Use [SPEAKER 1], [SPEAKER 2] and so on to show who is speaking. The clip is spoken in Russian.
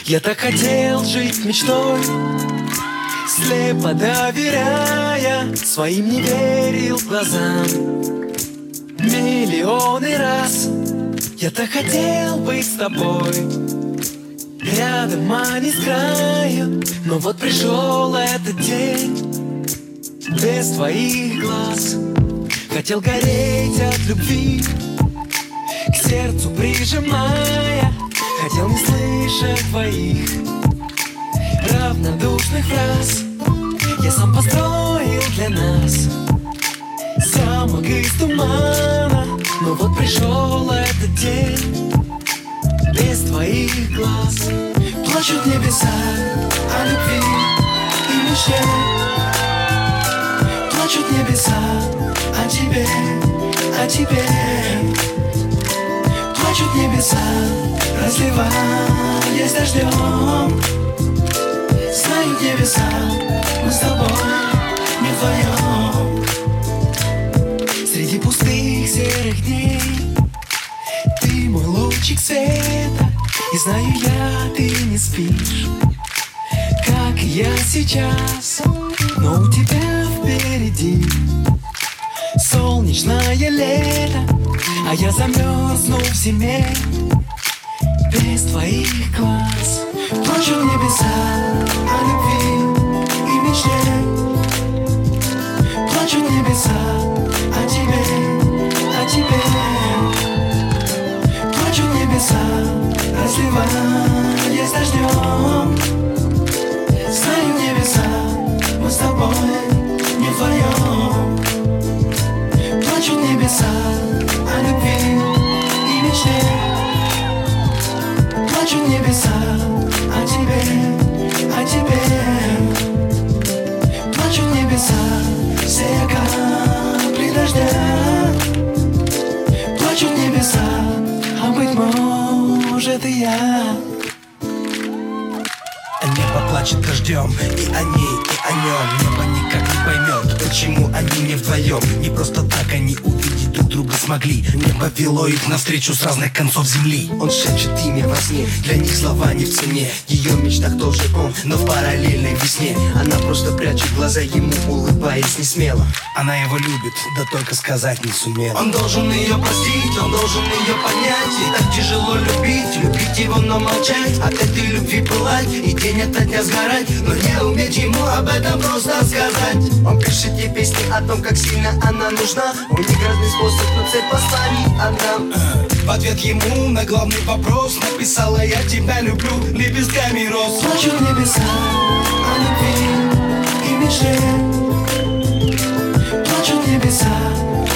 [SPEAKER 1] Я так хотел жить мечтой, слепо доверяя, своим не верил глазам. Миллионы раз я так хотел быть с тобой, рядом, а не с краю. Но вот пришел этот день без твоих глаз. Хотел гореть от любви, к сердцу прижимая. Хотел не слышать твоих равнодушных фраз. Я сам построил для нас замок из тумана. Но вот пришел этот день без твоих глаз. Плачут небеса о любви и мечте. Плачут небеса о тебе, о тебе. Плачут небеса, разливаясь дождем. Знают небеса, мы с тобой не вдвоем. Среди пустых серых дней ты мой лучик света. И знаю я, ты не спишь, как и я сейчас. Но у тебя впереди солнечное лето, а я замерзну в зиме без твоих глаз. Плачут небеса о любви и мечте. Плачут небеса о тебе, о тебе. Плачут небеса, разливаясь дождем. Знают небеса, мы с тобой не вдвоем. Плачут небеса о любви и мечте. Плачут небеса о тебе, о тебе. Плачут небеса, все капли дождя. Плачут небеса, а быть может и я.
[SPEAKER 2] Небо плачет дождем, и о ней, и о нем. Небо никак не поймет, почему они не вдвоем. Не просто так они увидеть друг друга смогли. Небо вело их навстречу с разных концов земли. Он шепчет имя во сне, для них слова не в цене. В ее мечтах тоже он, но в параллельной весне. Она просто прячет глаза ему, улыбаясь не смело. Она его любит, да только сказать не сумела. Он должен ее простить, он должен ее понять. И так тяжело любить, любить его, но молчать. От этой любви пылать и день ото дня сгорать, но не уметь ему об этом просто сказать. Он пишет ей песни о том, как сильно она нужна. У них разный способ, но цель посланий одна. В ответ ему на главный вопрос написала: я тебя люблю лепестками роз.
[SPEAKER 1] Плачут небеса о любви и мечте. Плачут небеса